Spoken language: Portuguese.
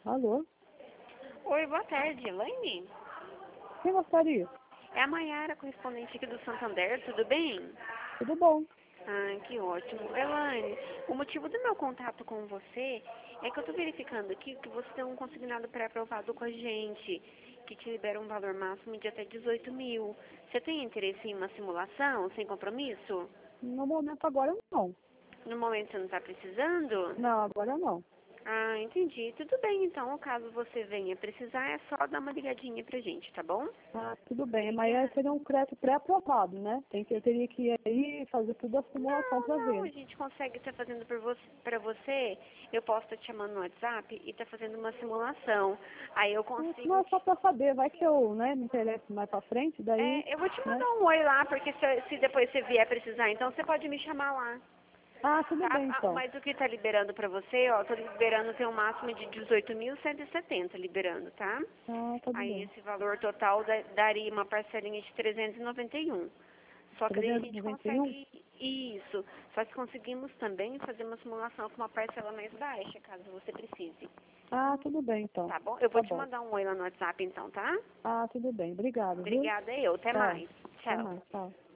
Alô? Oi, boa tarde, Elaine? Quem gostaria? É a Maiara, correspondente aqui do Santander, tudo bem? Tudo bom? Ah, que ótimo. Elaine, o motivo do meu contato com você é que eu estou verificando aqui que você tem um consignado pré-aprovado com a gente, que te libera um valor máximo de até 18 mil. Você tem interesse em uma simulação sem compromisso? No momento agora não. No momento você não está precisando? Não, agora não. Ah, entendi. Tudo bem, então, caso você venha precisar, é só dar uma ligadinha pra gente, tá bom? Ah, tudo bem. Mas seria um crédito pré-aprovado, né? Eu teria que ir aí e fazer tudo a simulação para Não, ver. a gente consegue estar fazendo pra você. Eu posso estar te chamando no WhatsApp e estar fazendo uma simulação. Aí eu Não, consigo é só para saber. Vai que eu, né, me interesso mais para frente, daí, eu vou te né? mandar um oi lá, porque se depois você vier precisar, então você pode me chamar lá. Ah, tudo Tá? bem Ah, então. mas o que tá liberando pra você, ó, tô liberando tem um máximo de 18.170 liberando, tá? Ah, tudo Aí bem. esse valor total daria uma parcelinha de 391. Só que daí a gente 391? consegue isso. Só que conseguimos também fazer uma simulação com uma parcela mais baixa, caso você precise. Ah, tudo bem então. Tá bom? Eu vou Tá te bom. mandar um oi lá no WhatsApp então, tá? Ah, tudo bem. Obrigado, viu? Obrigada eu. Até Tchau. mais. Até Tchau. mais. Tchau.